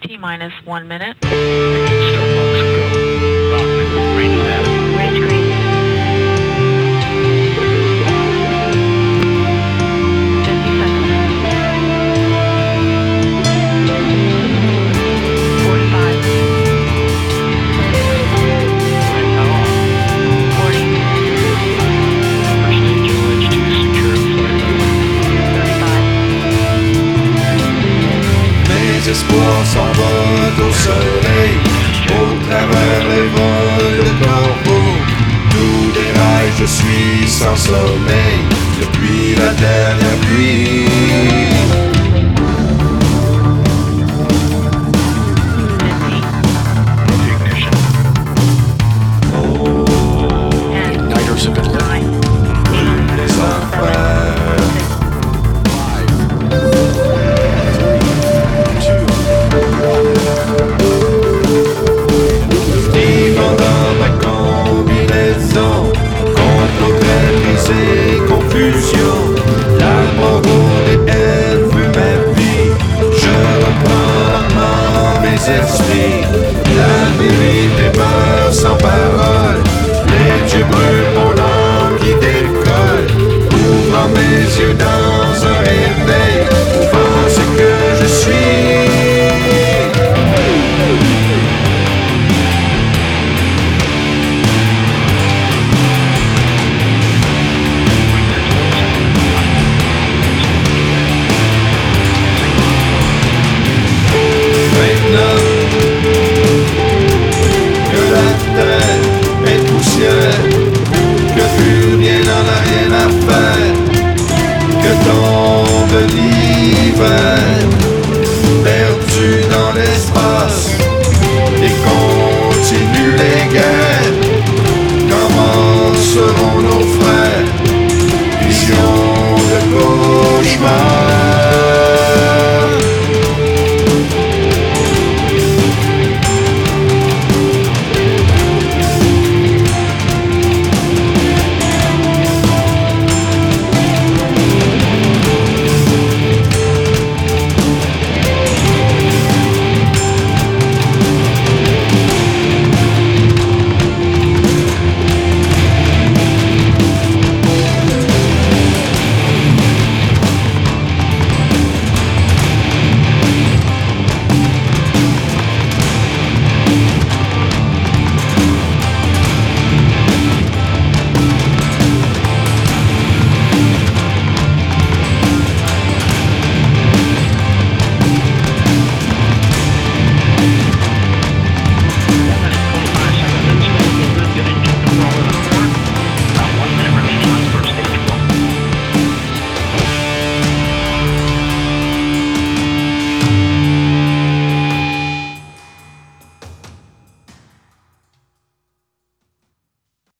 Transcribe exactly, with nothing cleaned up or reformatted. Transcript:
T minus one minute. Starbucks, go. Rock, range status. Range green. fifty seconds. forty-five. Right now, forty. first stage of wedge two, secure flight level. thirty-five. Mes espoirs s'envolent au soleil, au travers les vols de corbeaux. Tout déraille, je suis sans sommeil, depuis la dernière pluie. Ignition. ten. Igniters have been lit. nine. Les enfers, vivant dans ma combinaison, complot très brisé, confusion. L'arbre rouge et elle veut ma vie. Je reprends lentement mes esprits. La vérité meurt sans parole. Les dieux brûlent mon âme qui décolle. Ouvrant mes yeux dans un réveil, ouvrant ce que je suis. Maintenant que la terre est poussière, que plus rien n'en a rien à faire, que tombe l'hiver, perdu dans l'espace.